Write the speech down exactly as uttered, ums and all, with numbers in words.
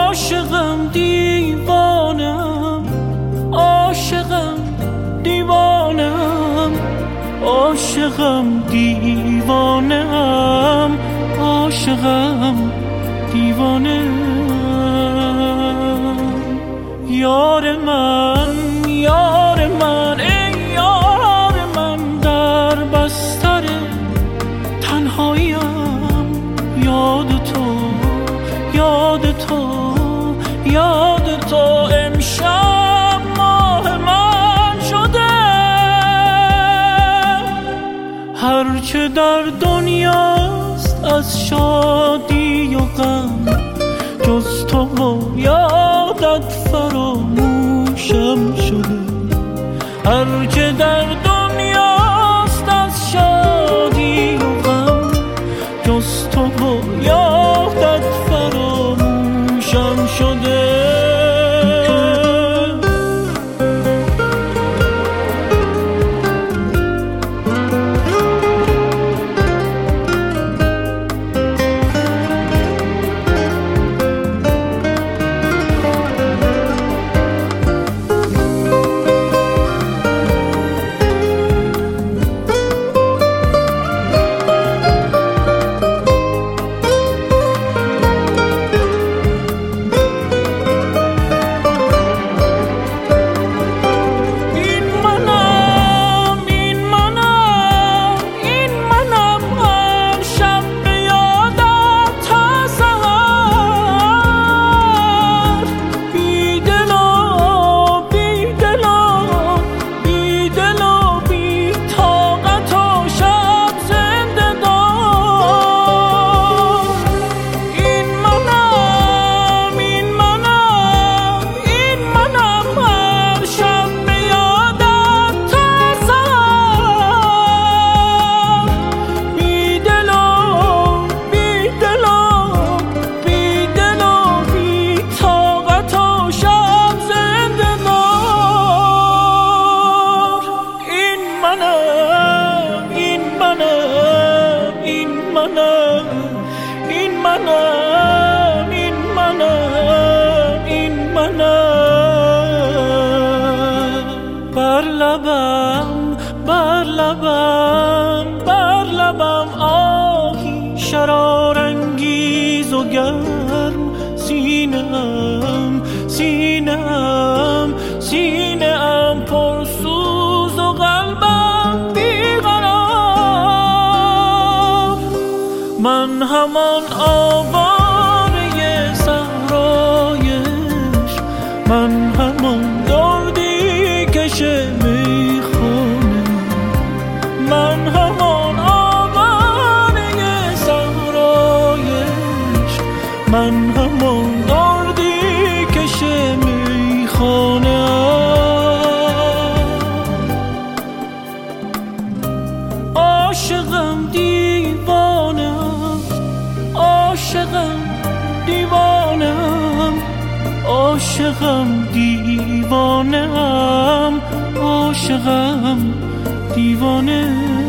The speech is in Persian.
عاشقم دیوانم، عاشقم دیوانم، عاشقم دیوانم، عاشقم دیوانم. یار من، یار من، ای یار من، در بستر تنهاییم یاد تو، یاد تو، یاد تو. امشب ماه من شده، هرچه در دنیاست از شادی و غم، جز تو و یادت فراموشم شده. هرچه در دنیاست از شادی و غم، جز تو و یادت فراموشم شده. بر لبم، بر لبم، بر لبم آهی شرارانگیز و گرم، سینه‌ام، سینه‌ام، سینه‌ام پرسوز و قلبم بیقرار. من همان آواره صحرایش، من همان دردی کش میخونه، من همان آواره صحرایش، من همان دردی کش میخونه. عاشقم دیوانم، عاشقم دیوانم، عاشقم دیوانم، عاشقم دیوانه.